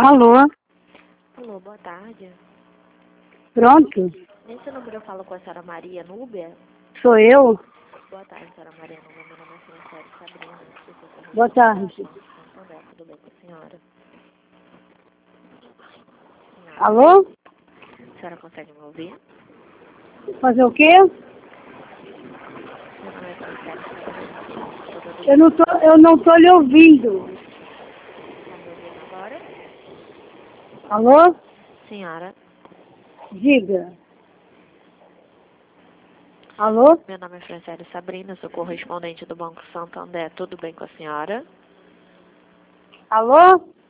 Alô? Alô, boa tarde. Pronto? Nesse número eu falo com a senhora Maria Núbia. Sou eu? Boa tarde, senhora Maria Núbia. Meu nome é Franciele Sabrina. Eu sou Boa tarde. Santander. Tudo bem com a senhora? Senhora, Alô? a senhora consegue me ouvir? Fazer o quê? Meu nome é Franciele Sabrina. Estou dando Eu não tô lhe ouvindo. Está me ouvindo agora? Alô? Senhora, Diga. Alô? meu nome é Franciele Sabrina. Sou correspondente do Banco Santander. Tudo bem com a senhora? Alô?